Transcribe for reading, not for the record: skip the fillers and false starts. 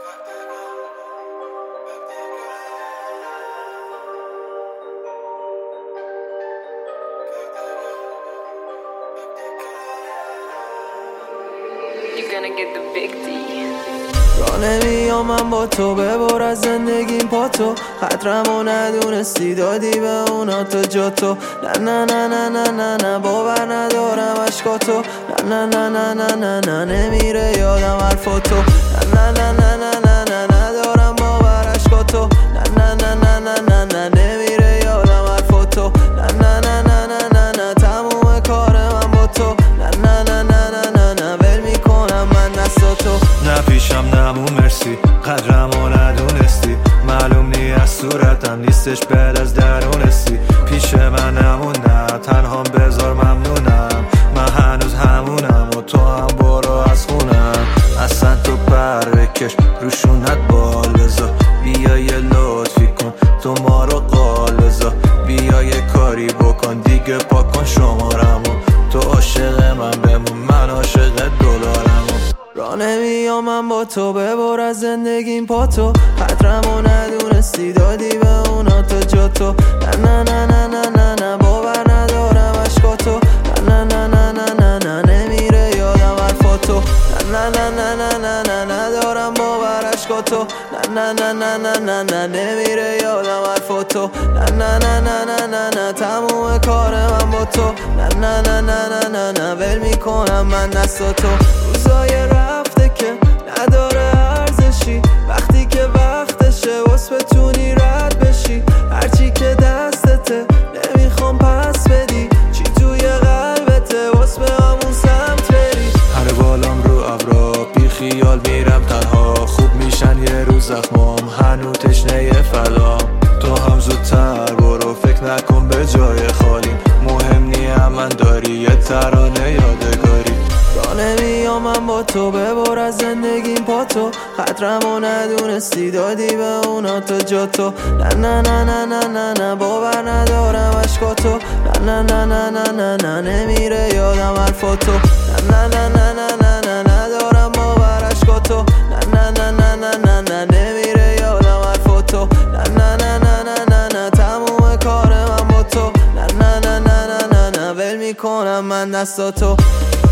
You're gonna get the big D. را نمیام من با تو ببر از زندگیم پا تو خطرمو ندونستی دادی به اونا تا جا تو نه نه نه نه نه نه نه باور ندارم عشقا تو نه نه نه نه نه نه نمیره یادم حرفا تو نه نه نه نه نه نه ندارم باور عشقا تو نه نه نه نه نه نه نمیره یادم حرفا تو نه نه نه نه نه نه نه تموم کار من با تو نه نه نه نه نه نه نه ول میکنم من دستا تو نه پیشم نمون مرسی قدرمو ندونستی معلوم نی از صورتم نیستش بعد از درونستی پیش من نموندم تنهام بذار ممنونم من هنوز همونم و تو هم برو از خونم اصلا تو پر بکش روشونت بال بذار بیا یه لطفی کن تو ما رو قال بذار بیا یه کاری بکن دیگه پاکن شمارمو تو عاشق من بمون من عاشق دلارمو را نمیام من با تو ببر از زندگیم پا تو خطرمو ندونستی دادی به اونا تا جا تو نه نه نه نه نه نه باور ندارم عشقا تو نه نه نه نه نه نه نمیره یادم حرفا تو نه نه نه نه نه نه ندارم باور عشقا تو نه نه نه نه نه نه نمیره یادم حرفا تو نه نه نه نه نه نه نه تموم کار من با تو نه نه نه نه نه نه نه ول میکنم من دستا تو روزای رفته که نداره ارزشی وقتی که وقتشه واس بتونی رد بشی هرچی که دستته نمیخوام پس بدی چی توی قلبته واس به همون سمت بری هر بالام رو ابرا بی خیال میرم تنها خوب میشن یه روز زخمام هنو تشنه فدا تو هم زودتر برو فکر نکن به جای خالی مهم نیم من داری یه ترانه یادگاری را نمیام من با تو ببر از زندگیم پا تو خطرمو ندونستی دادی به اونا تا جا تو نه نه نه نه نه نه نه باور ندارم عشقا تو نه نه نه نه نه نه نمیره یادم حرفا تو نه نه نه نه نه نه ندارم باور عشقا تو نه نه نه نه نه نه نمیره یادم حرفا تو نه نه نه نه نه نه نه تموم کار من با تو نه نه نه نه نه نه ول میکنم من دستا تو